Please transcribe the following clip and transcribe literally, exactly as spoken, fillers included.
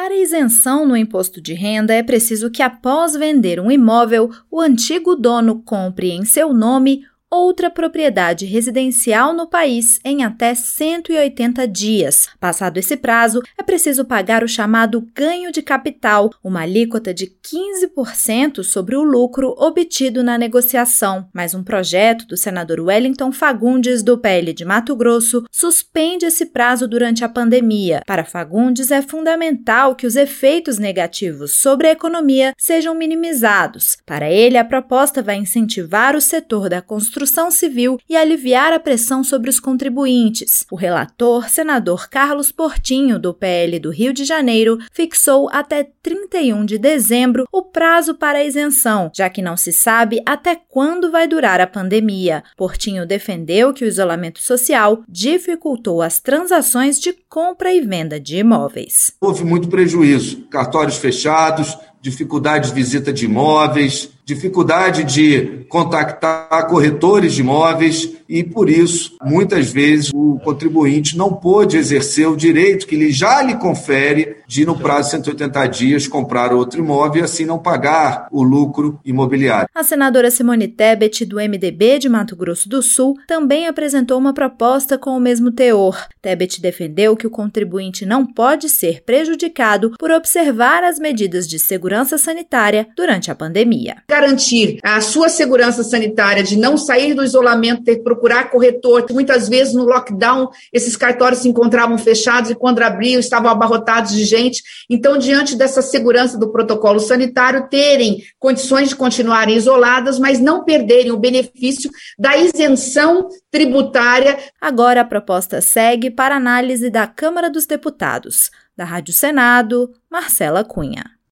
Para isenção no imposto de renda, é preciso que, após vender um imóvel, o antigo dono compre em seu nome outra propriedade residencial no país em até cento e oitenta dias. Passado esse prazo, é preciso pagar o chamado ganho de capital, uma alíquota de quinze por cento sobre o lucro obtido na negociação. Mas um projeto do senador Wellington Fagundes, do P L de Mato Grosso, suspende esse prazo durante a pandemia. Para Fagundes, é fundamental que os efeitos negativos sobre a economia sejam minimizados. Para ele, a proposta vai incentivar o setor da construção construção civil e aliviar a pressão sobre os contribuintes. O relator, senador Carlos Portinho, do P L do Rio de Janeiro, fixou até trinta e um de dezembro o prazo para a isenção, já que não se sabe até quando vai durar a pandemia. Portinho defendeu que o isolamento social dificultou as transações de compra e venda de imóveis. Houve muito prejuízo, cartórios fechados, dificuldade de visita de imóveis, dificuldade de contactar corretores de imóveis e, por isso, muitas vezes o contribuinte não pôde exercer o direito que ele já lhe confere de, no prazo de cento e oitenta dias, comprar outro imóvel e assim não pagar o lucro imobiliário. A senadora Simone Tebet, do M D B de Mato Grosso do Sul, também apresentou uma proposta com o mesmo teor. Tebet defendeu que o contribuinte não pode ser prejudicado por observar as medidas de segurança sanitária durante a pandemia. Garantir a sua segurança sanitária de não sair do isolamento, ter que procurar corretor. Muitas vezes no lockdown esses cartórios se encontravam fechados e quando abriam estavam abarrotados de gente. Então, diante dessa segurança do protocolo sanitário, terem condições de continuarem isoladas, mas não perderem o benefício da isenção tributária. Agora a proposta segue para análise da Câmara dos Deputados. Da Rádio Senado, Marcela Cunha.